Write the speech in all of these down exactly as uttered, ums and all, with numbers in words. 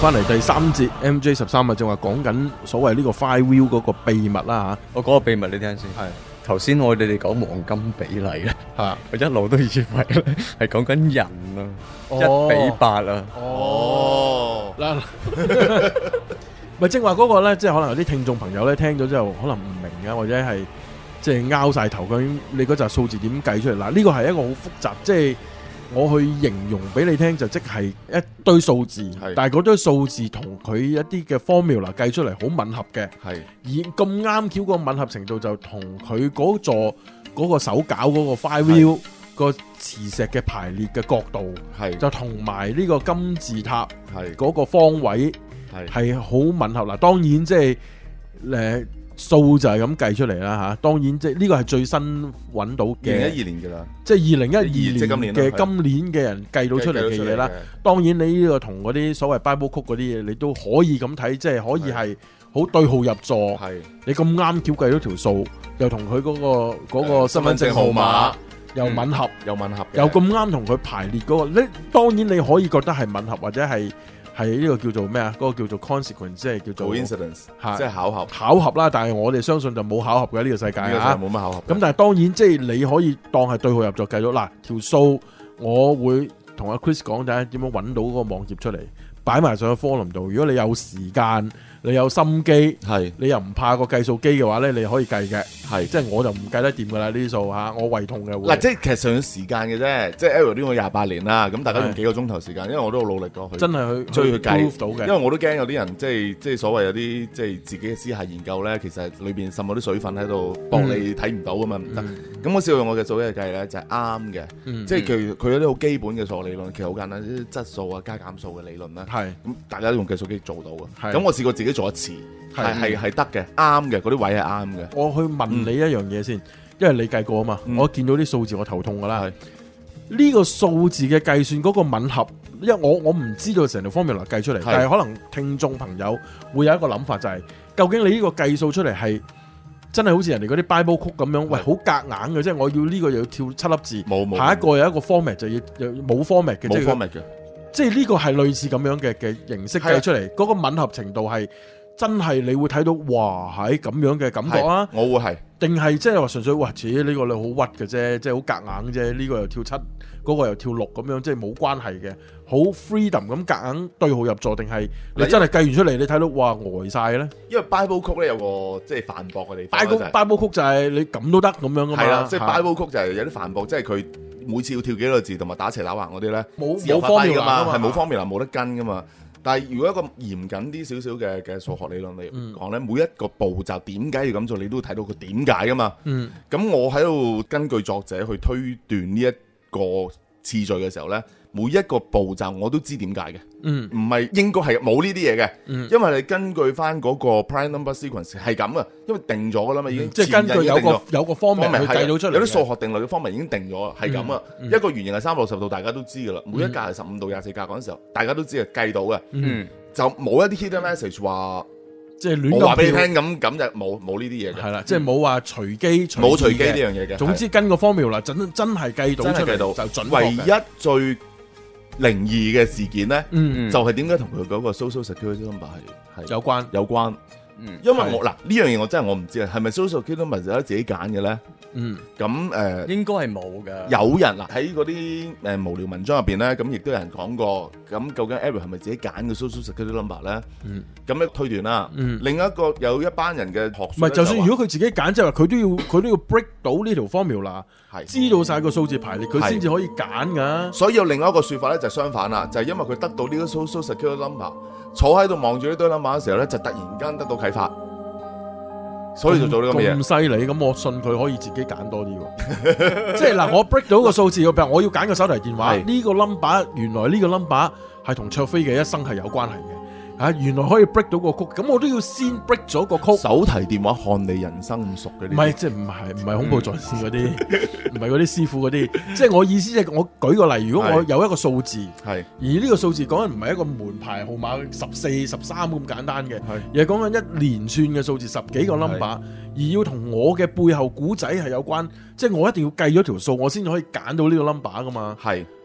翻嚟第三節 M J 十三啊，正話講緊所謂呢個 flywheel 嗰個秘密啦嚇。 我講個秘密你聽先。 係頭先我哋哋講黃金比例咧， 嚇， 我一路都以為咧係講緊人啊， 哦一比八啊。 哦，嗱，咪正話嗰個咧，即係可能有啲聽眾朋友咧聽咗之後，可能唔明啊，或者係即係拗晒頭，究竟你嗰紮數字點計出嚟？嗱，呢個係一個好複雜，即係我去形容俾你聽，就即係一堆數字，但係嗰堆數字同佢一啲嘅 formula 計出嚟好吻合嘅， 係而咁啱巧個吻合程度就同佢嗰座嗰個手絞嗰個 flywheel 個磁石嘅排列嘅角度， 係就同埋呢個金字塔係嗰個方位係係好吻合。嗱，當然即係誒數就係咁計出嚟啦嚇。當然即係呢個係最新揾到嘅， 二零一二年㗎啦， 即係二零一二即係今年啦年嘅今年嘅人計到出嚟嘅嘢啦。當然你呢個同嗰啲所謂 Bible 曲嗰啲嘢，你都可以咁睇，即係可以係好對號入座。 係你咁啱巧計到條數，又同佢嗰個嗰個身份證號碼又吻合， 有吻合， 又咁啱同佢排列嗰個，你當然你可以覺得係吻合，或者係係呢個叫做咩啊？嗰個叫做 consequence，即係叫做 coincidence， 係即係巧合。 巧合啦。但係我哋相信就冇巧合嘅呢個世界呢個世界啊， 冇乜巧合。 咁但係當然即係你可以當係對號入座計到嗱條數，我會同阿 Chris 講睇下點樣揾到嗰個網頁出嚟，擺埋上去 forum 度。如果你有時間，你有心機， 係你又唔怕個計數機嘅話咧，你可以計嘅。 係即係我就唔計得掂噶啦呢啲數嚇，我胃痛嘅會。 嗱，即係其實上時間嘅啫，即係 L 呢個廿八年啦，咁大家用幾個鐘頭時間，因為我都好努力過去， 真係去追去計 prove 到嘅。 因為我都驚有啲人即係即係所謂有啲即係自己嘅私下研究咧，其實裏邊滲咗啲水分喺度，搏你睇唔到噶嘛，唔得。咁我試過用我嘅數嘅計咧，就係啱嘅，即係佢佢有啲好基本嘅數學理論，其實好簡單，啲質數啊、加減數嘅理論啦。 係咁大家都用計數機做到嘅。 係咁我試過自己做一次，係係係得嘅，啱嘅，嗰啲位係啱嘅。 我去問你一樣嘢先。因為你計過啊嘛， 嗯、 我見到啲數字我頭痛噶啦。呢個數字嘅計算嗰個吻合，因為我我唔知道成條 formula 計出嚟，但係可能聽眾朋友會有一個諗法就係、是，究竟你呢個計數出嚟係真係好似人哋嗰啲 Bible 曲咁樣，喂好夾硬嘅，即係我要呢個又要跳七粒字， 冇冇， 下一個有一個 format 就要冇 format 嘅， 冇 format 嘅， 即係呢個係類似咁樣嘅嘅形式計出嚟，嗰、那個吻合程度係。真係你會睇到，哇！喺咁樣嘅感覺啊， 我會係， 定係即係話純粹，哇！自己呢個你好屈嘅啫，即係好夾硬啫。呢、這個又跳七，嗰、那個又跳六咁樣，即係冇關係嘅，好 freedom 咁夾硬對號入座，定係你真係計完出嚟，你睇到哇呆晒咧？ 因為 Bible 曲咧有個即係反駁嘅地方。 Bible Bible 曲就係你咁都得咁樣噶嘛。 係啦，即係 Bible 曲就係有啲反駁，即係佢每次要跳幾個字同埋打斜打橫嗰啲咧， 冇冇方面噶嘛，係冇方方面啦，冇得跟噶嘛。但係如果一個嚴謹啲少少嘅嘅數學理論嚟講咧，每一個步驟點解要咁做，你都會睇到佢點解噶嘛。 嗯， 咁我喺度根據作者去推斷呢一個次序嘅時候咧，每一個步驟我都知點解嘅。 嗯， 唔係應該係冇呢啲嘢嘅。 嗯， 因為你根據翻嗰個 prime number sequence 係咁噶，因為定咗噶啦嘛，已經即係根據有個有個方面去計到出嚟， 有啲數學定律嘅方面已經定咗，係咁啊。一個圓形係三百六十度，大家都知噶啦。每一格係十五度、廿四格嗰陣時候，大家都知係計到嘅。 嗯， 就冇一啲 hidden message 話， 即係亂我話俾你聽咁咁就冇冇呢啲嘢嘅。 係啦，即係冇話隨機冇隨機呢樣嘢嘅。 總之跟個 formula 真真係計到出嚟到就準。 唯一最靈異嘅事件咧， 嗯、 就係點解同佢嗰個 social security number 係係有關有關。嗯，因為我嗱呢樣嘢我真係我唔知啊，係咪 social security number 就得自己揀嘅咧？ 嗯， 咁誒、呃、應該係冇嘅。 有人嗱喺嗰啲誒無聊文章入邊咧，咁亦都有人講過，咁究竟 Eric 係咪自己揀嘅 social security number 咧？嗯，咁樣推斷啦。嗯，另一個有一班人嘅學術， 唔係就算如果佢自己揀，即係話佢都要佢都要 break 到呢條 formula，係知道晒個數字排列，佢先至可以揀噶。 所以有另外一個説法咧，就係相反啦，就係、是、因為佢得到呢個 social security number，坐喺度望住呢堆 number 嘅時候咧，就突然間得到啟發。所以就做呢咁嘅嘢， 咁犀利，咁我信佢可以自己揀多啲喎。即係嗱，我 break 到個數字，譬如我要揀個手提電話，呢個 number 原來呢個 number 係同卓飛嘅一生係有關係嘅。啊，原來可以 break 到個曲，咁我都要先 break 咗個曲。 手提電話看你人生咁熟嘅， 唔係即係唔係唔係恐怖在線嗰啲，唔係嗰啲師傅嗰啲。即係我意思即係我舉個例，如果我有一個數字，係而呢個數字講緊唔係一個門牌號碼十四、十三咁簡單嘅，而係講緊一連串嘅數字，十幾個 number，而要同我嘅背後古仔係有關，即係我一定要計咗條數，我先至可以揀到呢個 number 噶嘛。係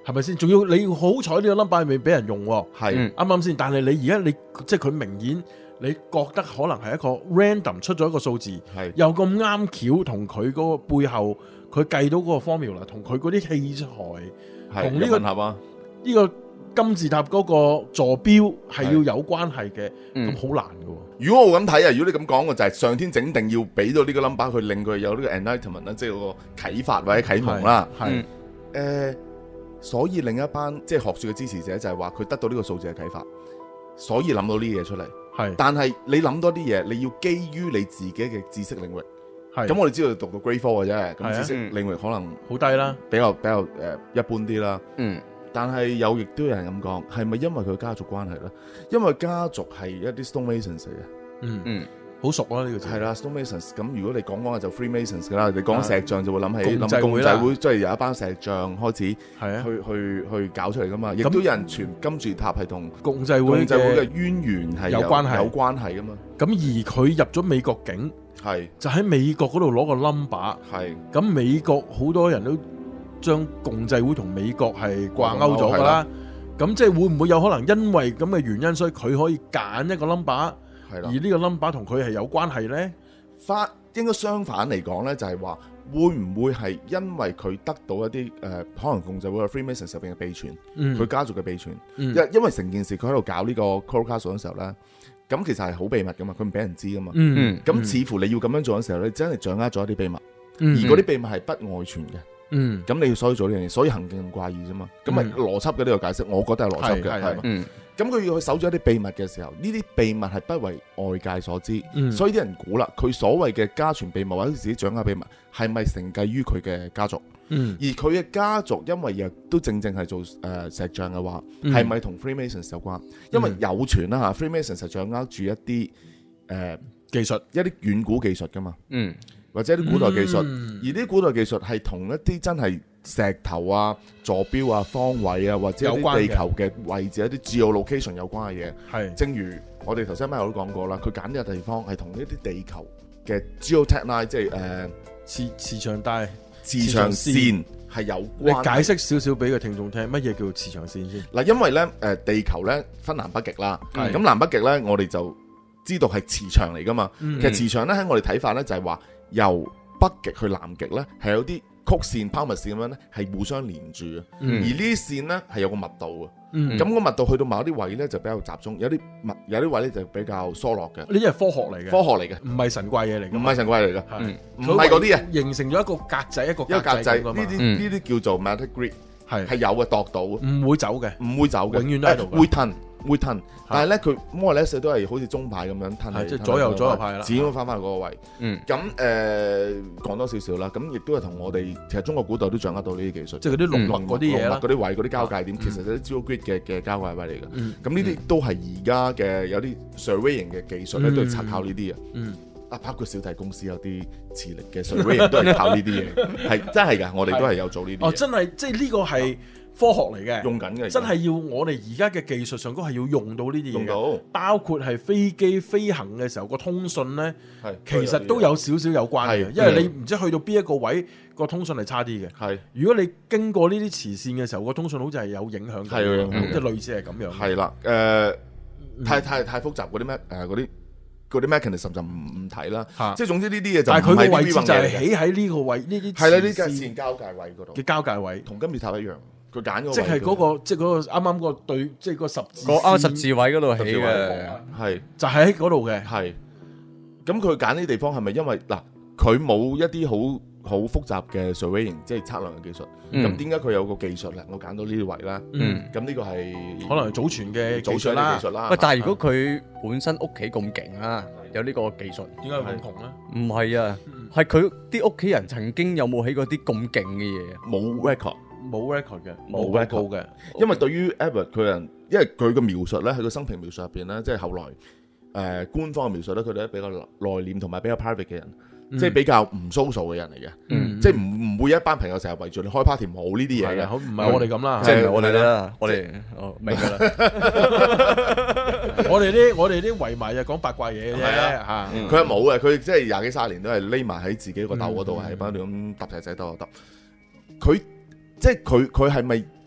係咪先？仲要你好彩呢個 number 未俾人用喎， 係啱啱先？但係你而家你即係佢明顯你覺得可能係一個 random 出咗一個數字， 係又咁啱巧同佢嗰個背後佢計到嗰個 formula，同佢嗰啲器材係同呢個有吻合啊， 呢個金字塔嗰個坐標係要有關係嘅， 嗯咁好難嘅喎。 如果我咁睇啊，如果你咁講，我就係上天整定要俾到呢個 number，去令佢有呢個 enlightenment 啦，即係嗰個啟發或者啟蒙啦。 係誒、呃，所以另一班即係學術嘅支持者就係話佢得到呢個數字嘅啟發，所以諗到呢啲嘢出嚟。 係但係你諗多啲嘢，你要基於你自己嘅知識領域。 係咁我哋知道讀到 grade four 嘅啫， 係啊咁知識領域可能好低啦。 比較比較誒、呃、一般啲啦。 嗯， 但係有亦都有人咁講，係咪因為佢家族關係咧？因為家族係一啲 stonemasons 嚟嘅。 嗯嗯， 好熟啦呢個字。 係啦，stonemasons。咁如果你講講嘅就 freemasons 㗎啦，你講石像就會諗起共濟諗共會啦濟會，即係由一班石像開始係啊， 去去去搞出嚟㗎嘛。亦咁都有人傳金字塔係同共濟會共濟會嘅嘅。 淵源係有關係有關係㗎嘛。 咁而佢入咗美國境， 係就喺美國嗰度攞個 number。 係咁美國好多人都將共濟會同美國係掛鈎咗㗎啦。咁即係會唔會有可能因為咁嘅原因，所以佢可以揀一個 number， 係啦。 而呢個 number 同佢係有關係呢？ 反應該相反嚟講咧，就係話會唔會係因為佢得到一啲誒、呃，可能共濟會嘅 Freemasons 入邊嘅秘傳，佢、 嗯家族嘅秘傳， 嗯因因為成件事佢喺度搞呢個 Coral Castle 嘅時候咧，咁其實係好秘密噶嘛，佢唔俾人知噶嘛。 嗯咁、似乎你要咁樣做嘅時候，你真係掌握咗一啲秘密， 嗯而嗰啲秘密係不外傳嘅。 嗯咁你要所以做呢樣嘢，所以行徑咁怪異啫嘛。咁咪嗯邏輯嘅呢個解釋，我覺得係邏輯嘅， 係係係嘛。 嗯， 咁佢要去守咗一啲秘密嘅時候，呢啲秘密係不為外界所知， 嗯所以啲人估啦，佢所謂嘅家傳秘密或者自己掌握秘密，係咪承繼於佢嘅家族？ 嗯而佢嘅家族因為亦都正正係做誒、呃、石像嘅話， 嗯係咪同 Freemasons 有關？因為有傳啦嚇，Freemasons 係掌握住一啲誒、呃、 技術。 一啲遠古技術噶嘛， 嗯， 或者一啲古代技術， 嗯而啲古代技術係同一啲真係石頭啊、坐標啊、方位啊，或者一有關嘅啲地球嘅位置、一啲 geolocation 有關嘅嘢。 係正如我哋頭先咪我都講過啦，佢揀呢個地方係同呢啲地球嘅 geotechnique，即係誒磁磁場帶。 磁場線係有你關。 解釋少少俾個聽眾聽，乜嘢叫做磁場線先？ 嗱，因為咧誒地球咧分南北極啦， 係咁南北極咧我哋就知道係磁場嚟噶嘛。 嗯其實磁場咧喺我哋睇法咧就係話由北極去南極咧係有啲曲線、拋物線咁樣咧係互相連住嘅， 嗯而呢啲線咧係有個密度嘅。 嗯咁個密度去到某一啲位咧就比較集中，有啲密有啲位咧就比較疏落嘅。 呢啲係科學嚟嘅， 科學嚟嘅， 唔係神怪嘢嚟嘅， 唔係神怪嚟嘅， 係嗯唔係嗰啲啊， 形成咗一個格仔，一個一個格仔呢咁㗎嘛啲嗯呢啲叫做 magnetic grid， 係係有嘅度到嘅。 唔會走嘅， 唔會走嘅， 永遠都喺度嘅誒會褪會褪，但係咧佢摩爾咧都係好似鐘牌咁樣褪嚟， 係即係左右左右派啦始終翻返去嗰個位。 嗯， 咁誒講多少少啦，咁亦都係同我哋其實中國古代都掌握到呢啲技術， 即係嗰啲龍脈嗰啲嘢啦龍脈嗰啲位嗰啲交界點， 嗯其實係啲 geo grid 嘅嘅交界位嚟嘅。 嗯咁呢啲都係而家嘅有啲 surveying 嘅技術咧， 嗯都係拆靠呢啲嘅。 嗯， 啊，包括小弟公司有啲磁力嘅 surveying 都係靠呢啲嘢，係真係㗎，我哋都係有做呢啲哦， 嘢， 真係即係呢個係科學嚟嘅， 用緊嘅， 真係要我哋而家嘅技術上高係要用到呢啲嘢嘅， 用到包括係飛機飛行嘅時候個通訊呢， 係其實都有少少有關嘅， 係因為你唔知去到邊一個位個通訊係差啲嘅。 係。 如果你經過呢啲磁線嘅時候，個通訊好似係有影響嘅， 係有影響即係類似係咁樣。 係啦，誒、太太太複雜嗰啲咩誒嗰啲嗰啲 mechanism 就唔唔睇啦， 嚇即係總之呢啲嘢就但係佢唔係個位置就係係起喺呢個位，呢啲係啦，呢磁線個線交界位嗰度嘅交界位， 同金字塔一樣，佢揀嗰個即係嗰個即係嗰個啱啱個對，即係個十字個啱十線字位嗰度起十字位嘅， 係就係喺嗰度嘅。 係，咁佢揀呢啲地方係咪因為嗱佢冇一啲好好複雜嘅 surveying 即係測量嘅技術，咁點解佢有個技術咧？我揀到呢啲位啦， 嗯， 咁呢個係可能係祖傳嘅技早上術啦嘅。技術啦。 喂，但係如果佢本身屋企咁勁啊，有呢個技術， 點解咁窮咧？ 唔係啊，係佢啲屋企人曾經有冇起過啲咁勁嘅嘢啊？ 冇 record。 冇 record 嘅， 冇冇 record 高嘅。 因為對於 Edward 佢人，因為佢嘅描述咧，喺個生平描述入邊咧，即係後來誒、呃、官方嘅描述咧，佢哋都比較內斂同埋比較 private 嘅人， 嗯即係比較唔 social 嘅人嚟嘅， 嗯即係唔唔會一班朋友成日圍住你開 party 冇呢啲嘢嘅係啊，好唔係我哋咁啦， 即係唔係係我哋啦，我哋哦明㗎啦， 我哋啲我哋啲圍埋就講八卦嘢嘅啫係嚇。 嗯佢係冇嘅，佢即係廿幾三十年都係匿埋喺自己個竇嗰度， 嗯係不斷咁揼仔仔揼揼揼。佢即係佢佢係咪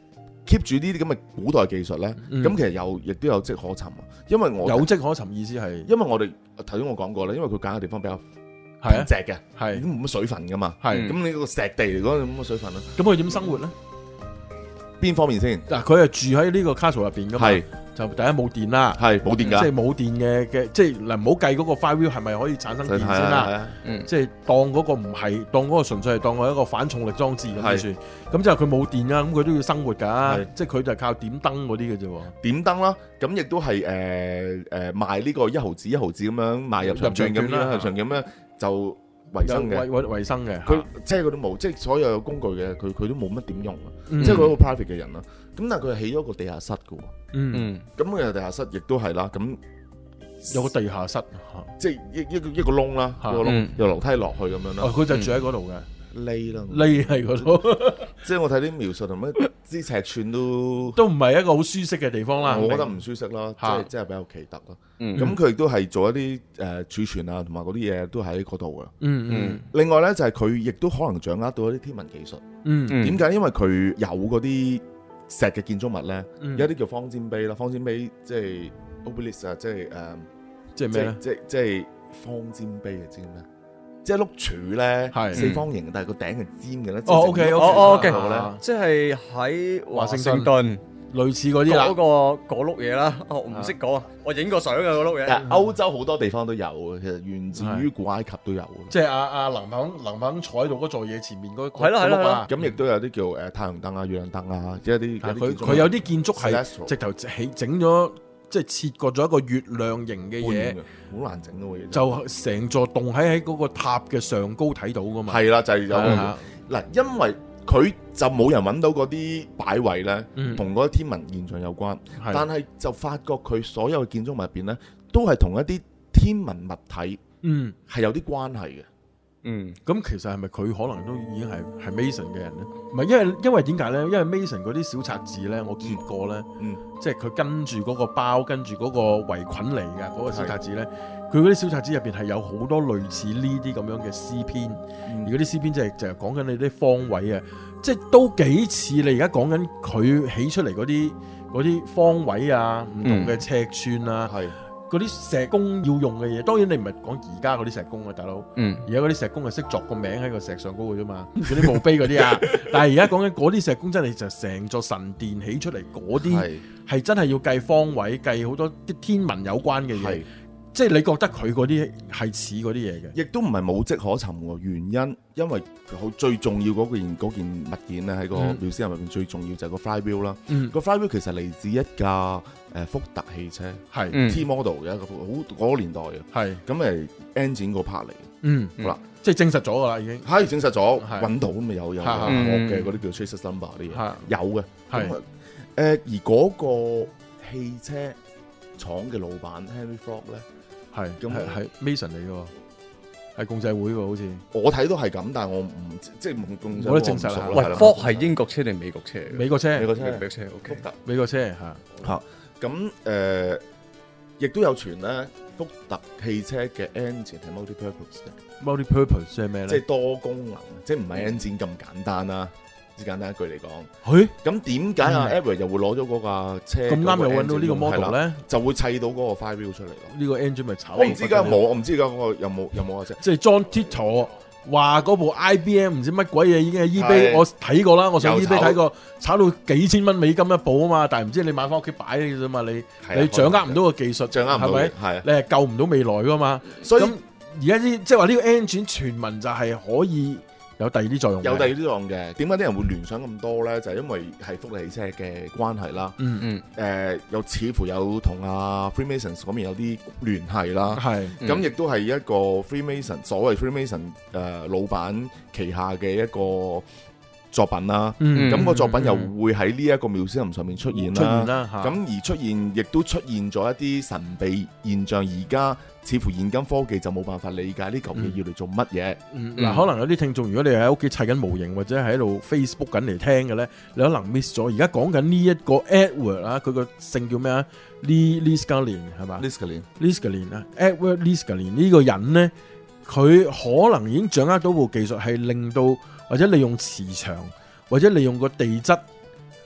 keep 住呢啲咁嘅古代技術咧，咁、 嗯其實有亦都有跡可尋啊。因為我有跡可尋意思係因為我哋頭先我講過啦，因為佢揀嘅地方比較係啊平直嘅，已係經冇乜水分噶嘛。 係咁你個石地嚟講冇乜水分啦。 咁佢點生活咧？ 邊方面先？ 嗱，佢係住喺呢個 castle 入邊噶嘛， 係就第一冇電啦。 係冇電㗎， 即係冇電嘅嘅，即係嗱唔好計嗰個 fire wheel 係咪可以產生電先係啊啦。 係啊嗯即係當嗰個唔係，當嗰個純粹係當佢一個反重力裝置咁係先算。咁之後佢冇電啦，咁佢都要生活㗎係， 即係佢就係靠點燈嗰啲嘅啫喎。 點燈啦，咁亦都係誒誒賣呢個一毫子一毫子咁樣賣入場券咁樣， 入場券啦入場券咁樣就維生嘅。 為為維生嘅， 佢即係嗰啲冇，即係所有有工具嘅，佢佢都冇乜點用啊。 嗯即係佢一個 private 嘅人啦。咁但係佢係起咗個地下室嘅喎。 嗯嗯咁佢地下室亦都係啦。咁有個地下室， 即係一一個一個窿啦，一嚇個窿嗯有樓梯落去咁樣哦啦。 佢就住喺嗰度嘅， 匿啦， 匿喺嗰度， 即係我睇啲描述同乜啲尺寸都， 都唔係一個好舒適嘅地方啦。 我覺得明唔舒適啦，即嚇係即係比較奇特咯。 嗯咁佢亦都係做一啲誒儲存啊，同埋嗰啲嘢都喺嗰度嘅。 嗯嗯另外咧就係佢亦都可能掌握到一啲天文技術。 嗯嗯點解？因為佢有嗰啲石嘅建築物咧， 嗯， 有一啲叫方尖碑啦，方尖碑即係 obelisk 啊，即係誒，即即係咩咧係？即係即係方尖碑啊，知唔知咩？即係碌柱咧， 係四方形，但係個頂係尖嘅咧。 哦，OK， 哦哦，OK， 啊即係喺華盛華盛頓類似嗰啲啦嗰。個嗰碌嘢啦。哦，我唔識講啊，我影過相嘅嗰碌嘢。 誒歐洲好多地方都有嘅，其實源自於古埃及都有嘅。 即係阿阿林肯林肯坐喺度嗰座嘢前面嗰係啦係啦嗰碌啊咁亦都有啲叫誒太陽燈啊、月亮燈啊，即係一啲但係佢有啲建築物佢有啲建築係 Celestial 直頭起整咗，即係切割咗一個月亮形嘅嘢， 嘅，好難整嘅喎嘢。 就成座棟喺喺嗰個塔嘅上高睇到噶嘛。 係啦，就係有係啊嗱，因為佢就冇人揾到嗰啲擺位咧， 嗯同嗰啲天文現象有關， 係但係就發覺佢所有嘅建築物入邊咧，都係同一啲天文物體嗯， 係有啲關係嘅。 嗯咁其實係咪佢可能都已經係係 Mason 嘅人咧？唔係，因為因為點解咧？因為 Mason 嗰啲小冊子咧，我見過咧， 嗯， 即係佢跟住嗰個包，跟住嗰個圍裙嚟嘅嗰個小冊子咧，佢嗰啲小冊子入邊係有好多類似呢啲咁樣嘅詩篇，而嗰啲詩篇即係就係講緊你啲方位啊，即係都幾似你而家講緊佢起出嚟嗰啲嗰啲方位啊，唔同嘅尺寸啊。 係嗰啲石工要用嘅嘢，當然你唔係講而家嗰啲石工啊，大佬。 嗯而家嗰啲石工係識作個名喺個石上高嘅啫嘛，嗰啲墓碑嗰啲啊。但係而家講緊嗰啲石工真係就成座神殿起出嚟嗰啲， 係係真係要計方位、計好多啲天文有關嘅嘢係。 即係你覺得佢嗰啲係似嗰啲嘢嘅。 亦都唔係冇跡可尋喎。原因因為好最重要嗰件嗰件物件咧，喺個嗯 museum 入邊最重要就係個 flywheel 啦。 嗯， 個 flywheel 其實嚟自一架誒福特汽車係嗯 T model 嘅一個好嗰個年代嘅， 係， 咁誒 engine 個 part 嚟嘅。 嗯， 好啦， 即係證實咗噶啦，已經係證實咗係揾到咁咪有有係係學嘅嗰啲叫 traces number 啲嘢係有嘅。 係咁誒而嗰個汽車廠嘅老闆 Henry Ford 咧， 係咁係係 Mason 嚟嘅喎，係共濟會喎，好似我睇到係咁，但係我唔即係唔共冇得證實啦喂我唔熟係啦 ，Ford 係英國車定美國車嚟㗎？ 美國車， 美國車美國車福 ，OK。 特美國車嚇， 嚇咁誒，亦都有傳咧，福特汽車嘅 engine 係 multi-purpose 嘅。 multi-purpose 即係咩咧？ 即係多功能，即係唔係 engine 咁簡單啦。只簡單一句嚟講， 佢咁點解阿 Edward 又會攞咗嗰架車咁啱又揾到呢個 engine model 係啦咧？ 就會砌到嗰個 flywheel 出嚟咯。 呢個 engine 咪炒？ 我唔知而家有冇，我唔知而家嗰個有冇有冇啊啫。 即係 John Titor 話嗰部 I B M 唔知乜鬼嘢已經係 eBay， 係我睇過啦，我上有 eBay 炒睇過，炒到幾千蚊美金一部啊嘛，但係唔知你買翻屋企擺嘅啫嘛，你係啊你掌握唔到個技術， 掌握唔到係咪嘅？係啊， 你係救唔到未來噶嘛？ 所以咁而家啲即係話呢個 engine 傳聞就係可以有第二啲作用嘅， 有第二啲用嘅。點解啲人會聯想咁多咧？就係因為係福特汽車嘅關係啦。 嗯嗯誒，又似乎有同阿 Freemasons 嗰邊有啲聯繫啦。 係咁亦都係一個 Freemason 所謂 Freemason 誒老闆旗下嘅一個作品啦。 嗯咁個作品又嗯會喺呢一個 museum 上面出現出現啦。 啦嚇， 咁而出現，亦都出現咗一啲神秘現象。而家似乎現今科技就冇辦法理解呢嚿嘢要嚟做乜嘢。 嗯嗱，可能有啲聽眾，如果你喺屋企砌緊模型或者係喺度 Facebook 緊嚟聽嘅咧，你可能 miss 咗。而家講緊呢一個 Edward 啊，佢個姓叫咩啊？Lee Liskalian 係嘛 Liskalian ？Liskalian 啊 ，Edward Liskalian 呢個人咧，佢可能已經掌握到部技術，係令到或者利用磁場或者利用個地質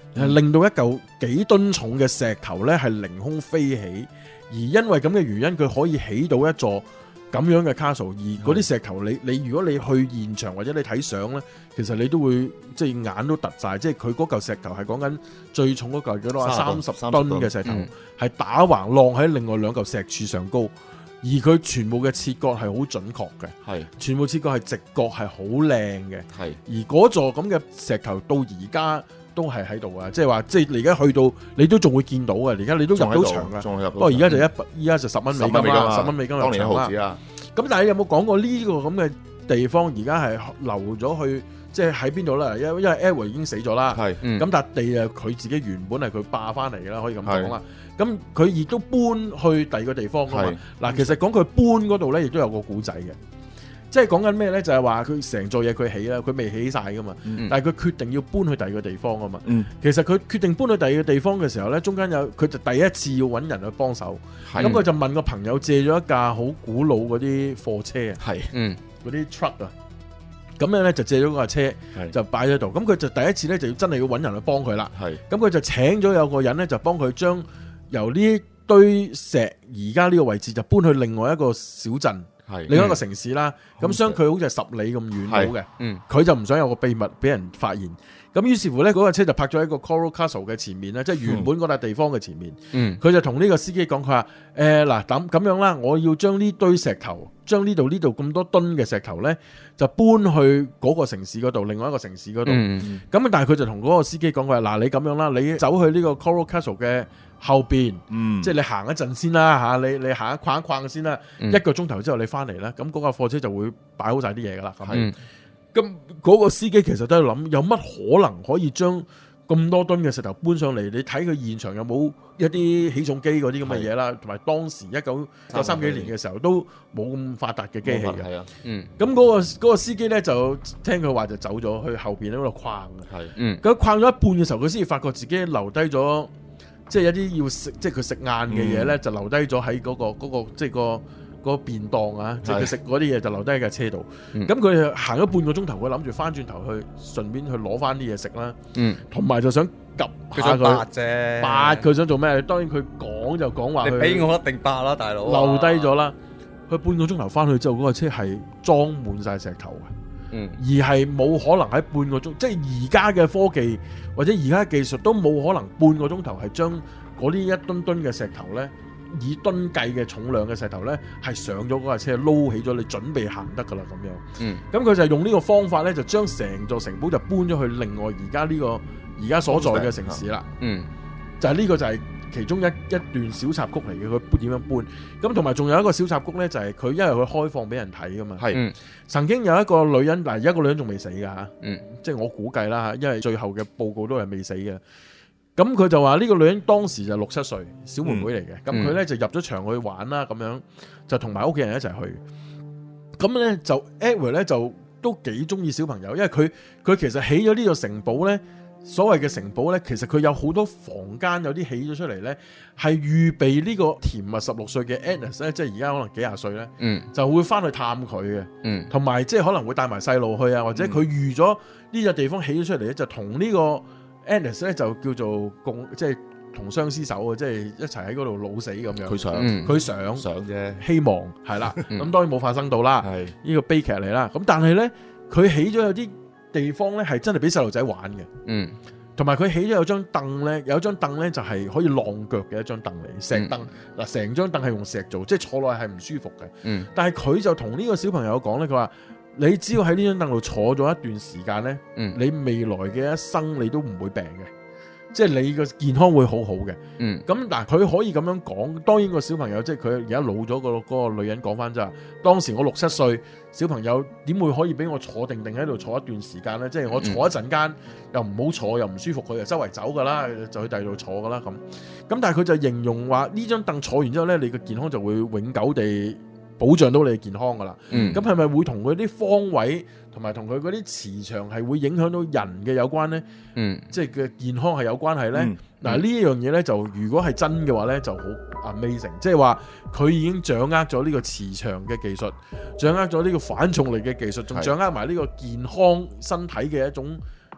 係令到一嚿幾噸重嘅石頭咧係凌空飛起，而因為咁嘅原因，佢可以起到一座咁樣嘅 castle。而嗰啲石頭你，你你如果你去現場或者你睇相咧，其實你都會即係眼都突晒，即係佢嗰嚿石頭係講緊最重嗰嚿幾多啊？三十噸嘅石頭，係、嗯、打橫晾喺另外兩嚿石柱上高。而佢全部嘅切割係好準確嘅，係全部切割係直角係好靚嘅，係而嗰座咁嘅石頭到而家都係喺度啊！即係話，即係你而家去到你都仲會見到嘅，而家你都入到場噶，不過而家就一依家就十蚊美金啦，十蚊美金入場啦。咁但係你有冇講過呢個咁嘅地方而家係留咗去？即係喺邊度啦？因因為 Edward 已經死咗啦，咁、嗯、笪地啊，佢自己原本係佢霸翻嚟嘅啦，可以咁講啦。咁佢亦都搬去第二個地方噶嘛。嗱，其實講佢搬嗰度咧，亦都有個古仔嘅。即係講緊咩咧？就係話佢成座嘢佢起啦，佢未起晒噶嘛。嗯、但係佢決定要搬去第二個地方啊嘛。嗯、其實佢決定搬去第二個地方嘅時候咧，中間有佢就第一次要揾人去幫手。咁佢就問個朋友借咗一架好古老嗰啲貨車啊，係，嗯，嗰啲 truck 啊。咁樣咧就借咗嗰架車就擺喺度，咁佢就第一次咧就要真係要揾人去幫佢啦。咁佢就請咗有個人咧就幫佢將由呢堆石而家呢個位置就搬去另外一個小鎮，另外一個城市啦。咁相距好似係十里咁遠到嘅，佢就唔想有個秘密俾人發現。咁於是乎咧，嗰架車就泊咗喺個 Coral Castle 嘅前面咧，即係原本嗰笪地方嘅前面。佢、嗯、就同呢個司機講，佢話：誒嗱，咁咁樣啦，我要將呢堆石頭，將呢度呢度咁多噸嘅石頭咧，就搬去嗰個城市嗰度，另外一個城市嗰度。咁、嗯、但係佢就同嗰個司機講，佢話：嗱，你咁樣啦，你走去呢個 Coral Castle 嘅後邊，嗯、即係你行一陣先啦嚇，你你行一逛一逛先啦，嗯、一個鐘頭之後你翻嚟啦，咁嗰架貨車就會擺好晒啲嘢噶啦。咁咁嗰個司機其實都係諗，有乜可能可以將咁多噸嘅石頭搬上嚟？你睇佢現場有冇一啲起重機嗰啲咁嘅嘢啦，同埋當時一九九三幾年嘅時候都冇咁發達嘅機器嘅。係啊，嗯。咁嗰個嗰個司機咧就聽佢話就走咗去後邊喺度框嘅。係，嗯。咁框咗一半嘅時候，佢先至發覺自己留低咗，即係一啲要食，即係佢食晏嘅嘢咧，就留低咗喺嗰個嗰個即係個。嗰個便當啊，即係佢食嗰啲嘢就留低喺架車度。咁佢行咗半個鐘頭，佢諗住翻轉頭去順便去攞翻啲嘢食啦。同埋就想及下佢，八啫，八佢想做咩？當然佢講就講話，你俾我一定八啦，大佬。留低咗啦。佢半個鐘頭翻去之後，嗰個車係裝滿晒石頭嘅。嗯，而係冇可能喺半個鐘，即係而家嘅科技或者而家嘅技術都冇可能半個鐘頭係將嗰啲一噸噸嘅石頭咧。以噸計嘅重量嘅石頭咧，係上咗嗰架車撈起咗，你準備行得噶啦咁樣。嗯，咁佢就係用呢個方法咧，就將成座城堡就搬咗去另外而家呢個而家所在嘅城市啦。嗯，就係呢個就係其中一一段小插曲嚟嘅，佢點樣搬？咁同埋仲有一個小插曲咧，就係佢因為佢開放俾人睇噶嘛。係，嗯，曾經有一個女人，嗱而家個女人仲未死噶吓。嗯，即係我估計啦吓，因為最後嘅報告都係未死嘅。咁佢就話呢個女人當時就六七歲，小妹妹嚟嘅。咁佢咧就入咗場去玩啦，咁樣就同埋屋企人一齊去。咁咧就 Edward 咧就都幾中意小朋友，因為佢佢其實起咗呢個城堡咧，所謂嘅城堡咧，其實佢有好多房間，有啲起咗出嚟咧，係預備呢個甜蜜十六歲嘅 Agnes 咧，即係而家可能幾廿歲咧，嗯，就會翻去探佢嘅，嗯，同埋即係可能會帶埋細路去啊，或者佢預咗呢個地方起咗出嚟咧，就同呢個。Agnes 咧就叫做共即係同相廝守啊，即係一齊喺嗰度老死咁樣。佢想，佢想想啫，希望係啦。咁當然冇發生到啦，係呢個悲劇嚟啦。咁但係咧，佢起咗有啲地方咧係真係俾細路仔玩嘅。嗯，同埋佢起咗有張凳咧，有一張凳咧就係可以晾腳嘅一張凳嚟，石凳嗱，成張凳係用石做，即係坐落係唔舒服嘅。嗯，但係佢就同呢個小朋友講咧，佢話。你只要喺呢張凳度坐咗一段時間呢，嗯、你未來嘅一生你都唔會病嘅，即係你個健康會好好嘅。咁嗱、嗯，佢可以咁樣講。當然個小朋友即係佢而家老咗，個嗰個女人講翻咋，當時我六七歲，小朋友點會可以俾我坐定定喺度坐一段時間呢？即係我坐一陣間又唔好坐又唔舒服，佢就周圍走噶啦，就去第二度坐噶啦咁。咁但係佢就形容話呢張凳坐完之後呢，你嘅健康就會永久地保障到你嘅健康噶啦，咁係咪會同佢啲方位同埋同佢嗰啲磁場係會影響到人嘅有關呢？嗯，即係嘅健康係有關係呢？嗱呢一樣嘢呢，就如果係真嘅話呢，就好 amazing，即係話佢已經掌握咗呢個磁場嘅技術，掌握咗呢個反重力嘅技術，仲掌握埋呢個健康身體嘅一種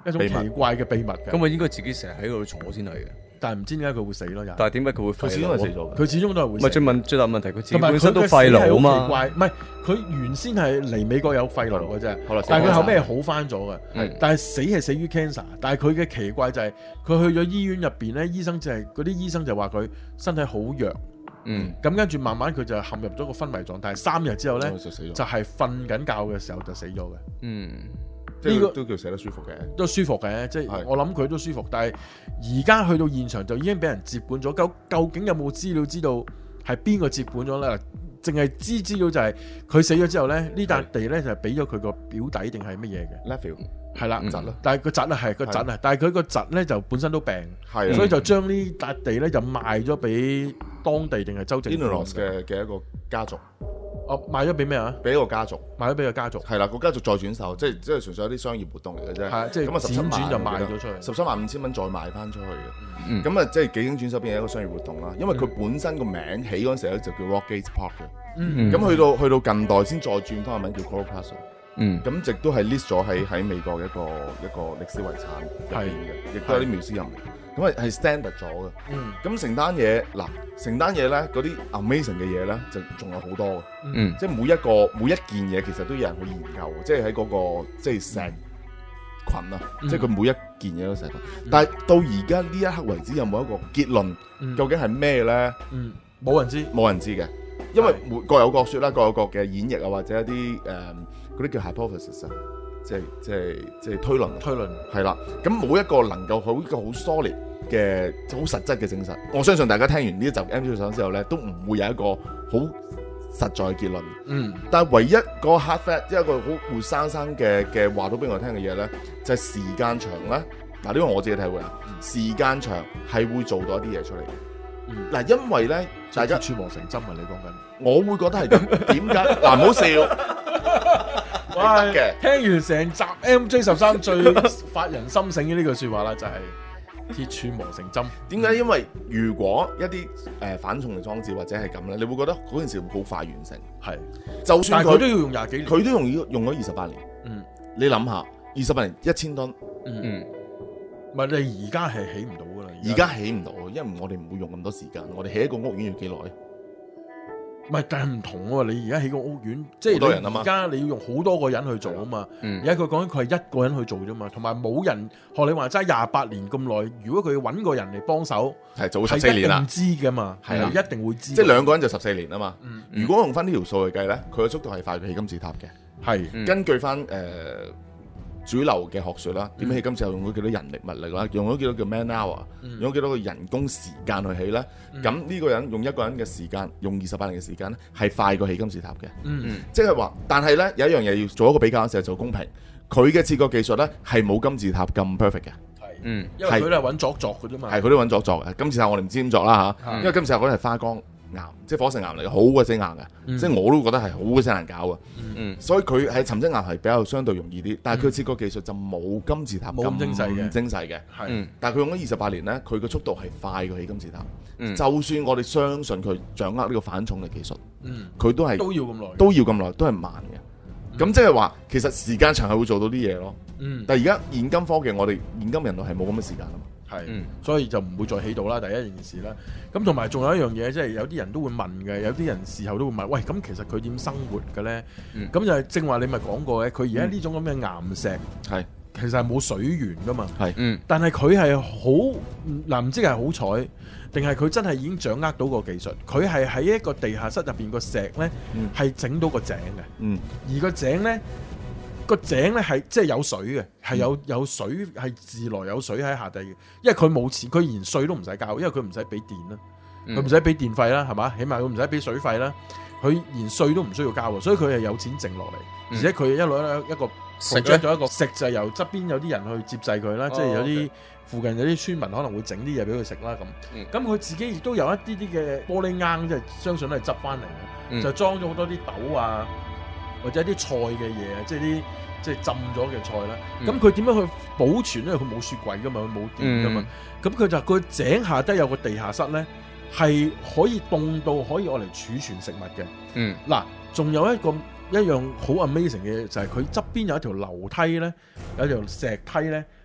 一種秘密奇怪嘅秘密嘅。 咁啊應該自己成日喺度坐先係嘅。 但係唔知點解佢會死咯，又但係點解佢會佢始終廢腦啊？ 係死咗嘅。 佢始終都係會死。 唔係最問最大問題，佢自己同埋本身都佢嘅廢腦啊死係好奇嘛。 怪，唔係佢原先係嚟美國有肺癆嘅啫， 後來但係佢後尾係好好翻咗嘅。 嗯但係死係死於 cancer，但係佢嘅奇怪就係佢去咗醫院入邊咧，醫生就係嗰啲醫生就話佢身體好弱， 嗯咁跟住慢慢佢就陷入咗個昏迷狀態，三日之後咧就死咗， 就係瞓緊覺嘅時候就死咗嘅。 嗯即係呢個都叫寫得舒服嘅。 都舒服嘅，即係係我諗佢都舒服，但係而家去到現場就已經俾人接管咗，究究竟有冇資料知道係邊個接管咗咧？淨係知資料就係佢死咗之後咧，呢笪地咧就係俾咗佢個表弟定係乜嘢嘅？ Nephew 係啦， 嗯侄咯， 但係個侄啊係個侄啊，但係佢個侄咧就本身都病， 係所以就將呢笪地咧就賣咗俾當地定係州政府 Illinois 嘅嘅一個家族， 哦賣咗俾咩啊？ 俾一個家族。 賣咗俾個家族， 係啦，個家族再轉售，即係即係純粹一啲商業活動嚟嘅啫。 係即係咁啊，十七輾轉就萬賣咗出去。 十七萬五千蚊再賣翻出去嘅。 嗯咁啊，即係幾經轉手變成一個商業活動啦。因為佢本身個名起嗰陣時咧就叫 Rockgate Park 嘅。 嗯咁去到去到近代先再轉翻個名叫 Coral Plaza。 嗯咁直都係 list 咗喺喺美國嘅一個一個歷史遺產入邊嘅，亦都有啲 museum 嘅。咁啊係 standard 咗嘅。 嗯咁成單嘢嗱，成單嘢咧嗰啲 amazing 嘅嘢咧就仲有好多嘅。 嗯即係每一個每一件嘢其實都有人去研究，即係喺嗰個即係石群啊， 嗯即係佢每一件嘢都石群。但係到而家呢一刻為止，有冇一個結論？ 嗯究竟係咩咧？ 嗯冇人知。 冇人知嘅，因為每各有各説啦，各有各嘅演繹啊，或者一啲誒嗰啲叫 hypothesis 啊，即係即係即係推論啊。 推論係啦，咁冇一個能夠好一個好 solid 嘅好實質嘅證實。我相信大家聽完呢一集 M J 上之後咧，都唔會有一個好實在嘅結論。 嗯但係唯一個 hard fact，即係一個好活生生嘅嘅話到俾我聽嘅嘢咧，就係、時間長咧。嗱，呢個我自己體會啊，時間長係會做到一啲嘢出嚟嘅。 嗯嗱，因為咧，大家大家穿磨成針啊！你講緊。 我會覺得係咁。點解？嗱，唔好笑。 哇！ 係得嘅聽完成集 M J 十三最發人心醒嘅呢句説話啦，就係鐵柱磨成針。 點解？因為如果一啲誒、呃、反重力裝置或者係咁咧，你會覺得嗰件事會好快完成。 係， 就但算佢係佢都要用廿幾年。 佢都用咗用咗二十八年。 嗯你諗下，二十八年一千噸， 嗯， 嗯唔係你而家係起唔到噶啦。 而家起唔到，因為我哋唔會用咁多時間。我哋起一個屋苑要幾耐？ 唔係，但係唔同喎。你而家起個屋苑，即係好多人啊嘛你而家你要用好多個人去做啊嘛。 嗯而家佢講緊佢係一個人去做啫嘛，同埋冇人學你話齋廿八年咁耐。如果佢要揾個人嚟幫手， 係早十係四年啦一定，知噶嘛， 係啦係一定會知。 即係兩個人就十四年啊嘛。 嗯如果用翻呢條數去計咧，佢嘅速度係快過起金字塔嘅。 係嗯根據翻誒、呃主流嘅學説啦，點起金字塔用咗幾多人力物力啦，用咗幾多叫 man hour，、 嗯用咗幾多個人工時間去起咧？咁呢、個人用一個人嘅時間，用二十八年嘅時間咧，係快過起金字塔嘅。 嗯嗯即係話，但係咧有一樣嘢要做一個比較嘅時候做公平，佢嘅切割技術咧係冇金字塔咁 perfect 嘅。 係， 嗯因為佢都係揾作作嘅啫嘛。 係佢都揾作作嘅，金字塔我哋唔知點作啦嚇， 嗯因為金字塔嗰啲係花崗岩，即係火成岩嚟嘅，好鬼死硬嘅， 嗯即係我都覺得係好鬼死難搞嘅。 嗯所以佢喺沉積岩係比較相對容易啲，但係佢切割技術就冇金字塔冇咁精細嘅精細嘅。 係嗯但係佢用咗二十八年咧，佢嘅速度係快過起金字塔。 嗯就算我哋相信佢掌握呢個反重力技術， 嗯佢都係都要咁耐。 都要咁耐，都係慢嘅。咁即係話，其實時間長係會做到啲嘢咯。 嗯但係而家現今科技，我哋現今人類係冇咁嘅時間啊嘛。 係， 嗯所以就唔會再起到啦。第一件事啦，咁同埋仲有一樣嘢，即係有啲人都會問嘅，有啲人事後都會問，喂，咁其實佢點生活嘅咧？ 嗯咁就係正話你咪講過嘅，佢而家呢種咁嘅岩石係其實係冇水源噶嘛， 係嗯但係佢係好嗱，唔知係好彩定係佢真係已經掌握到個技術，佢係喺一個地下室入邊個石咧嗯係整到個井嘅， 嗯而個井咧。個井咧係即係有水嘅，係有有水係自來有水喺下底嘅，因為佢冇錢，佢連稅都唔使交，因為佢唔使俾電啦， 嗯佢唔使俾電費啦，係嘛？起碼佢唔使俾水費啦，佢連稅都唔需要交喎，所以佢係有錢剩落嚟， 嗯而且佢一路一個食 project 咧咗一個食就係由側邊有啲人去接濟佢啦， 哦即係有啲 OK 附近有啲村民可能會整啲嘢俾佢食啦咁， 嗯咁佢自己亦都有一啲啲嘅玻璃罌，即係相信都係執翻嚟嘅， 嗯就裝咗好多啲豆啊，或者啲菜嘅嘢啊，即係啲。即係浸咗嘅菜啦，咁佢點樣去保存咧？佢冇雪櫃噶嘛，佢冇電噶嘛，咁佢、就佢井下低有個地下室咧，係可以凍到可以攞嚟儲存食物嘅。 嗯嗱，仲有一個一樣好 amazing 嘅嘢就係佢側邊有一條樓梯咧，有條石梯咧，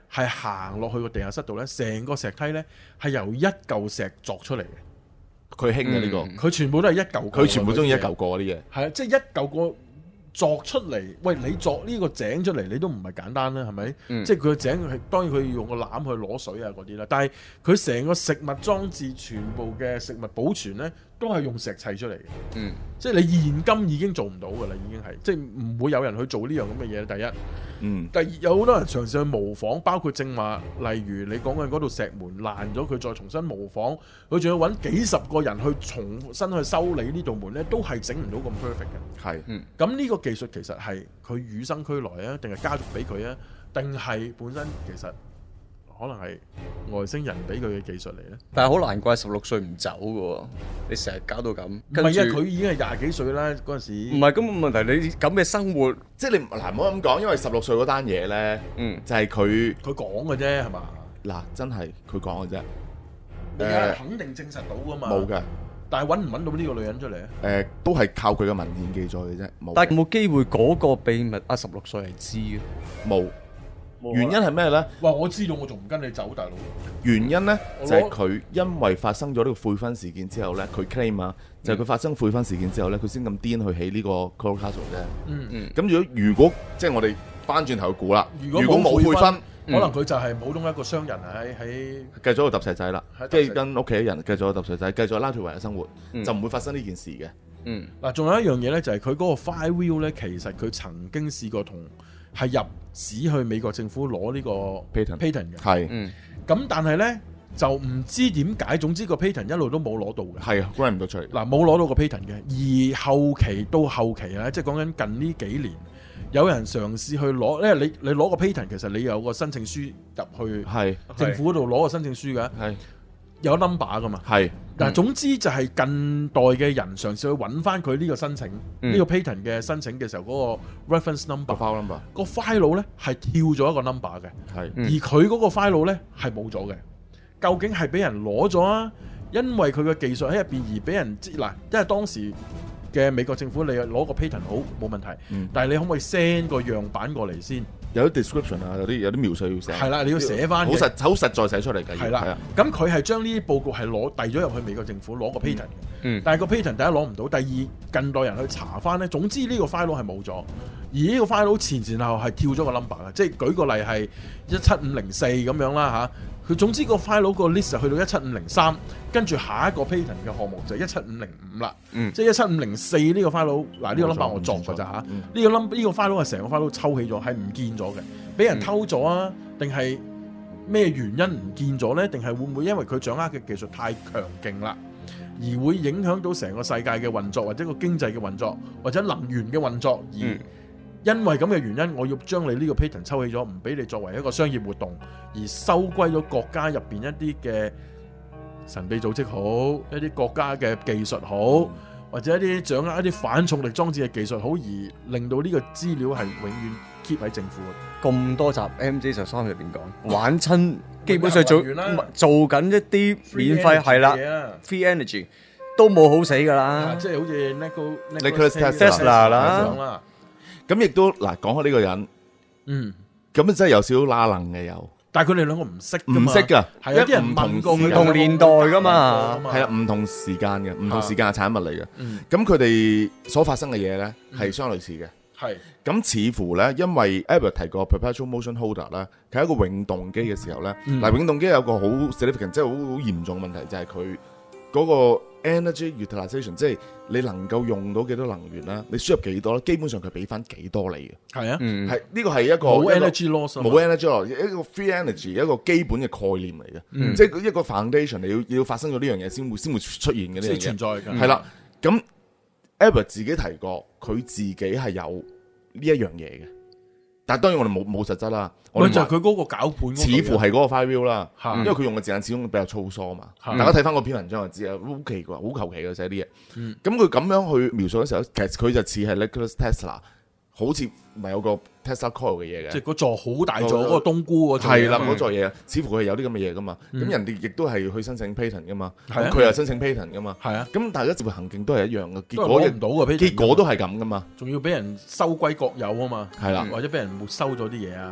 係行落去個地下室度咧，成個石梯咧係由一嚿石鑿出嚟嘅， 佢興嘅呢個， 佢全部都係一嚿個， 佢全部中意一嚿個嗰啲嘢。 係啊，即係一嚿個鑿出嚟。喂，你鑿呢個井出嚟，你都唔係簡單啦，係咪？ 嗯即係佢個井係當然佢要用個籃去攞水啊嗰啲啦，但係佢成個食物裝置全部嘅食物保存咧，都係用石砌出嚟嘅。 嗯， 即係你現今已經做唔到㗎啦，已經係即係唔會有人去做呢樣咁嘅嘢。第一。 嗯， 第二有好多人嘗試去模仿，包括正話，例如你講緊嗰度石門爛咗，佢再重新模仿，佢仲要揾幾十個人去重新去修理呢道門呢，都係整唔到咁 perfect 嘅。 係， 嗯， 咁呢個技術其實係佢與生俱來啊，定係家族俾佢啊，定係本身其實可能係外星人俾佢嘅技術嚟呢？ 但係好難怪十六歲唔走嘅喎，你成日搞到咁。 唔係啊，佢已經係廿幾歲啦嗰陣時。 唔係咁問題，你咁嘅生活， 即係你嗱唔好咁講，因為十六歲嗰單嘢咧， 嗯， 就係佢佢講嘅啫，係嘛？ 嗱真係佢講嘅啫， 你有人肯定證實到㗎嘛？ 冇嘅， 但係揾唔揾到呢個女人出嚟啊？ 誒都係靠佢嘅文獻記載嘅啫，冇。 但係有冇機會嗰個秘密啊？十六歲係知嘅， 冇。原因係咩咧？ 哇！我知道，我仲唔跟你走，大佬。 原因咧我攞就係佢因為發生咗呢個悔婚事件之後咧，佢 claim 啊，就係佢發生悔婚事件之後咧，佢先咁癲去起呢個 Coral Castle 啫。 嗯嗯。 咁如果如果即係我哋翻轉頭去估啦， 如果如果冇悔婚， 可能佢就係普通一個商人喺喺繼續喺度揼石仔啦喺， 跟住跟屋企人繼續喺度揼石仔，繼續拉脫維嘅生活， 嗯就唔會發生呢件事嘅。 嗯， 嗱，仲有一樣嘢咧，就係佢嗰個 file wheel 咧，其實佢曾經試過同係入紙去美國政府攞呢個 patent patent 嘅。 係嗯， 咁但係咧就唔知點解，總之個 patent 一路都冇攞到嘅。 係啊，grant 唔到出嚟。 嗱，冇攞到個 patent 嘅，而後期到後期咧，即係講緊近呢幾年，有人嘗試去攞，因為你你攞個 patent，其實你有個申請書入去係政府嗰度攞個申請書嘅， 係有 number 噶嘛。 係但係總之就係近代嘅人嘗試去揾翻佢呢個申請，呢、 嗯個 patent 嘅申請嘅時候嗰個 reference 個 number， file number 個 file 咧係跳咗一個 number 嘅， 係嗯而佢嗰個 file 咧係冇咗嘅。究竟係俾人攞咗啊？因為佢嘅技術喺入邊而俾人知嗱，因為當時嘅美國政府你攞個 patent 好冇問題， 嗯但係你可唔可以 send 個樣板過嚟先？ 有啲 description 啊，有啲有啲描述要寫。 係啦，你要寫翻好實好實在寫出嚟嘅。 係啦，咁佢係將呢啲報告係攞遞咗入去美國政府攞個 patent 嘅， 嗯但係個 patent 第一攞唔到，第二近代人去查翻咧，總之呢個 file 係冇咗，而呢個 file 前前後後係跳咗個 number 嘅，即係舉個例係一七五零四咁樣啦嚇，佢總之個 file 個 list 就去到一七五零三，跟住下一個 patent 嘅項目就係一七五零五啦， 嗯即係一七五零四呢個 file 嗱呢個 number 我作㗎咋嚇， 嗯呢個 number 呢個 file 係成個 file 抽起咗，係唔見咗嘅，俾人偷咗啊，定係？咩原因唔見咗呢？定係會唔會因為佢掌握嘅技術太強勁啦，而會影響到成個世界嘅運作，或者個經濟嘅運作，或者能源嘅運作？而因為咁嘅原因，我要將你呢個 patent 抽起咗，唔俾你作為一個商業活動，而收歸咗國家入邊一啲嘅神秘組織好，一啲國家嘅技術好，或者一啲掌握一啲反重力裝置嘅技術好，而令到呢個資料係永遠 keep 喺政府。 咁多集 M J 十三入邊講玩親，基本上做玩完啦做緊一啲免費係啦 ，free energy 都冇好死㗎啊， 啦， 即係好似 Nikola Tesla 啦啦， 咁亦都嗱講開呢個人， 嗯， 咁真係有少少拉楞嘅有， 但係佢哋兩個唔識㗎唔嘛， 識㗎， 係有啲人唔問過同唔同年代㗎嘛， 係啊，唔同時間嘅，唔同時間嘅產物嚟嘅。 嗯， 咁佢哋所發生嘅嘢咧係相類似嘅。 係咁似乎咧，因為 Albert 提過 perpetual motion holder 咧，佢係一個永動機嘅時候咧， 嗯嗱、永動機有個好 significant，即係好好嚴重嘅問題，就係佢嗰個 energy utilization，即係你能夠用到幾多能源啦，你輸入幾多咧，基本上佢俾翻幾多你嘅， 係啊， 嗯， 係呢個係一個冇一個 energy loss，啊嘛冇 energy loss，一個 free energy，一個基本嘅概念嚟嘅， 嗯即係一個 foundation，你要要發生咗呢樣嘢先會先會出現嘅呢樣嘢即係存。在㗎， 係啦，咁 Albert 自己提過，佢自己係有呢一樣嘢嘅，但係當然我哋冇冇實質啦。我哋話咪就係佢嗰個攪盤嗰個似乎係嗰個 file 啦， 嚇因為佢用嘅字眼始終比較粗疏嘛。 嚇大家睇翻嗰篇文章就知啊，好奇怪，好求其嘅寫啲嘢。 嗯咁佢咁樣去描述嘅時候，其實佢就似係 Nikola Tesla，好似唔係有個 Tesla coil 嘅嘢嘅。 即係嗰座好大座嗰個冬菇嗰座係啦， 嘢啊嘛嗰座嘢，似乎佢係有啲咁嘅嘢噶嘛。咁、 嗯人哋亦都係去申請 patent 噶嘛， 係啊咁佢又申請 patent 噶嘛。 係啊， 咁大家接嘅行徑都係一樣嘅，結都係果攞唔到嘅 patent 結果都係咁噶嘛。 仲要俾人收歸國有啊嘛， 係啦， 或者俾人沒收咗啲嘢啊，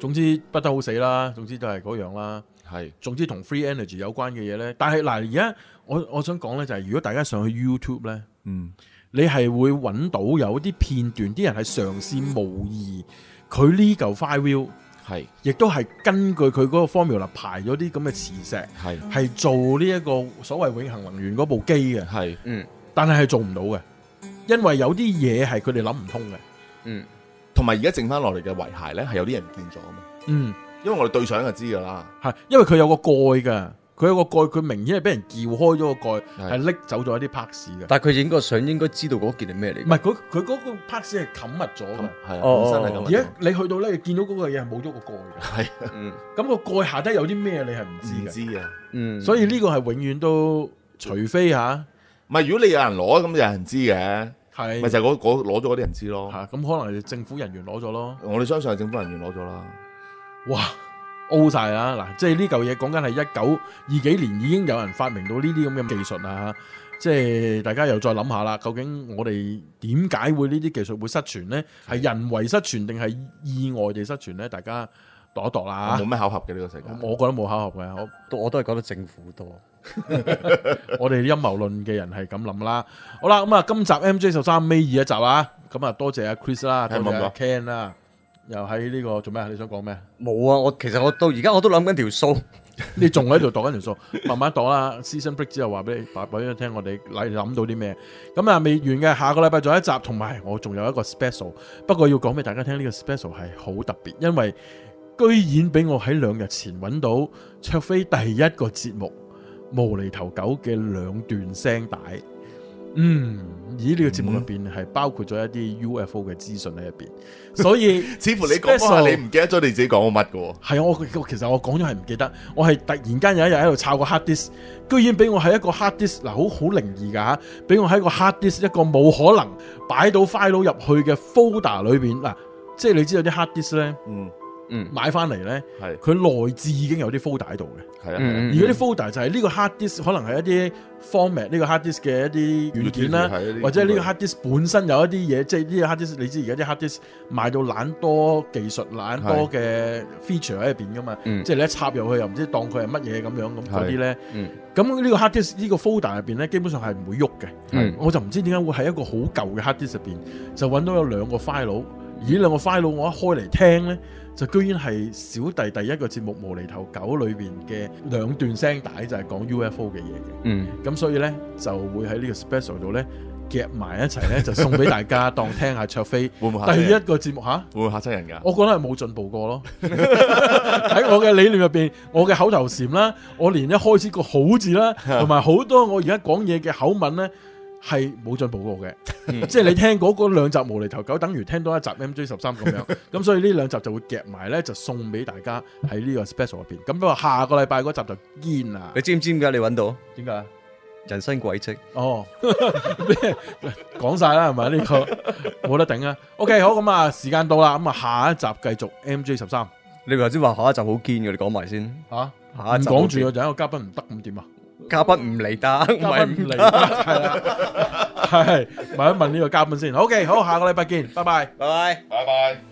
總之不得好死啦，總之都係嗰樣啦。 係總之同 free energy 有關嘅嘢咧，但係嗱而家我我想講咧就係、是、如果大家上去 YouTube 咧， 嗯， 你係會揾到有啲片段，啲人係嘗試模擬佢呢嚿 file， 係亦都係根據佢嗰個 formula 排咗啲咁嘅磁石， 係係做呢一個所謂永恆能源嗰部機嘅， 係嗯但係係做唔到嘅，因為有啲嘢係佢哋諗唔通嘅。 嗯， 同埋而家剩翻落嚟嘅遺骸咧，係有啲人唔見咗啊嘛。 嗯， 因為我哋對上就知噶啦， 係因為佢有個蓋㗎，佢有個蓋，佢明顯係俾人撬開咗個蓋， 係係拎走咗一啲 parts 嘅。 但係佢影個相應該知道嗰件係咩嚟唔。係佢佢嗰個 parts 係冚密咗㗎。 係啊， 哦本身係咁。 而家你去到咧，你見到嗰個嘢係冇咗個蓋嘅。 係嗯咁個蓋下低有啲咩，你係唔唔知嘅。 知啊。 嗯， 所以呢個係永遠都，除非嚇唔係如果你有人攞，咁有人知嘅， 係咪就係嗰嗰攞咗嗰啲人知咯。 嚇，咁可能係政府人員攞咗咯。 我哋相信係政府人員攞咗啦。 哇，O 晒啦！嗱，即係呢嚿嘢講緊係一九二幾年已經有人發明到呢啲咁嘅技術啦。即係大家又再諗下啦，究竟我哋點解會呢啲技術會失傳呢？係人為失傳定係意外地失傳呢？大家度一度啦冇咩巧合嘅呢個世界。 我覺得冇巧合嘅，我都我都係覺得政府多。 我哋陰謀論嘅人係咁諗啦。好啦，咁啊，今集 M J 十三尾二一集啊，咁啊，多謝阿 Chris 啦，多謝阿 Ken 啦，又喺呢個做咩啊？你想講咩？ 冇啊！我其實我到而家我都諗緊條數， 你仲喺度度緊條數，慢慢度啦。Season break 之後話俾你，話俾你聽，我哋嚟諗到啲咩？咁啊，未完嘅，下個禮拜仲有一集，同埋我仲有一個 special。不過要講俾大家聽，呢個 special 係好特別，因為居然俾我喺兩日前揾到卓飛第一個節目無厘頭狗嘅兩段聲帶。嗯，而呢個節目入邊係包括咗一啲 U F O 嘅資訊喺入邊，所以似乎你講下你唔記得咗你自己講過乜嘅喎。 係啊，我我其實我講咗係唔記得，我係突然間有一日喺度抄個 hard disk，居然俾我喺一個 hard disk 嗱，好好靈異㗎嚇，俾我喺個 hard disk 一個冇可能擺到 file 入去嘅 folder 裏邊嗱，即係你知道啲 hard disk 咧， 嗯嗯， 買翻嚟咧， 係佢內置已經有啲 folder 喺度嘅。 係啊， 嗯而嗰啲 folder 就係呢個 hard disk 可能係一啲 format 呢個 hard disk 嘅一啲軟件啦，或者呢個 hard disk 本身有一啲嘢，即係呢個 hard disk 你知而家啲 hard disk 賣到懶多技術、懶多嘅 feature 喺入邊噶嘛， 嗯即係你一插入去又唔知當佢係乜嘢咁樣咁嗰啲咧， 嗯咁呢個 hard disk 呢個 folder 入邊咧，基本上係唔會喐嘅。 嗯我就唔知點解會喺一個好舊嘅 hard disk 入邊就揾到有兩個 file，而呢兩個 file 我一開嚟聽咧，就居然係小弟第一個節目無厘頭狗裏邊嘅兩段聲帶，就係講 U F O 嘅嘢嘅。 嗯， 咁所以咧就會喺呢個 special 度咧夾埋一齊咧，就送俾大家當聽下卓飛會唔會嚇親人第一個節目吓。 會唔會嚇親人㗎？ 我覺得係冇進步過咯。喺我嘅理念入邊，我嘅口頭禪啦，我連一開始個好字啦，同埋好多我而家講嘢嘅口吻咧，係冇進步過嘅。即係你聽嗰嗰兩集無厘頭狗，等於聽多一集 M J 十三咁樣。咁所以呢兩集就會夾埋咧，就送俾大家喺呢個 special 入邊。咁不過下個禮拜嗰集就堅啦。 你知唔知點解你揾到點解？ 人生軌跡？ 哦，咩講晒啦，係咪呢個冇得頂啊？OK，好，咁啊，時間到啦，咁啊，下一集繼續 M J 十三你頭先話下一集好堅嘅，你講埋先。 啊， 下一集唔講住啊，就一個嘉賓唔得咁點啊？ 嘉賓唔嚟得， 嘉賓唔嚟，係啦，係問一問呢個嘉賓先。OK，好，下個禮拜見，拜拜。 拜拜。 拜拜。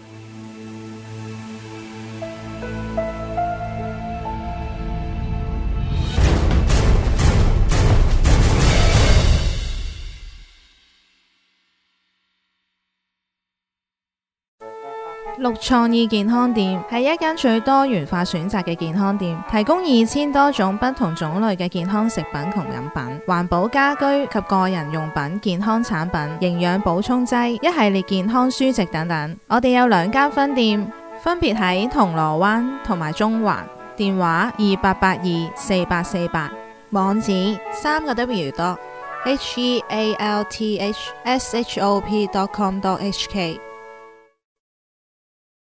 綠創意健康店係一間最多元化選擇嘅健康店，提供二千多種不同種類嘅健康食品同飲品、環保家居及個人用品、健康產品、營養補充劑、一系列健康書籍等等。我哋有兩間分店，分別喺銅鑼灣同埋中環，電話二八八二四八四八，網址三個 W dot H E A L T H S H O P dot com dot H K。